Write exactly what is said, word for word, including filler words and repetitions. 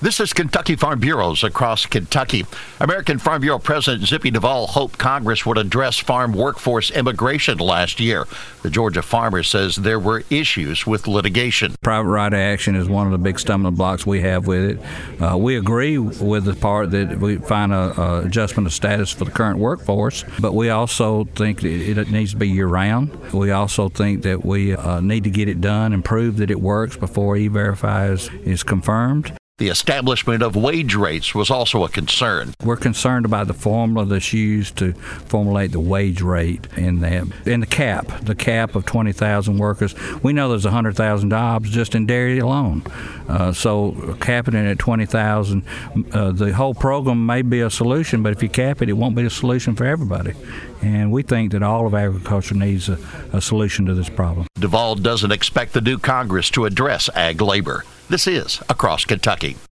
This is Kentucky Farm Bureaus across Kentucky. American Farm Bureau President Zippy Duvall hoped Congress would address farm workforce immigration last year. The Georgia farmer says there were issues with litigation. Private right of action is one of the big stumbling blocks we have with it. Uh, we agree with the part that we find a, a adjustment of status for the current workforce, but we also think that it needs to be year-round. We also think that we uh, need to get it done and prove that it works before E-Verify is, is confirmed. The establishment of wage rates was also a concern. We're concerned about the formula that's used to formulate the wage rate in that. And the cap, the cap of twenty thousand workers. We know there's one hundred thousand jobs just in dairy alone. Uh, so capping it at twenty thousand, uh, the whole program may be a solution, but if you cap it, it won't be a solution for everybody. And we think that all of agriculture needs a, a solution to this problem. Duvall doesn't expect the new Congress to address ag labor. This is Across Kentucky.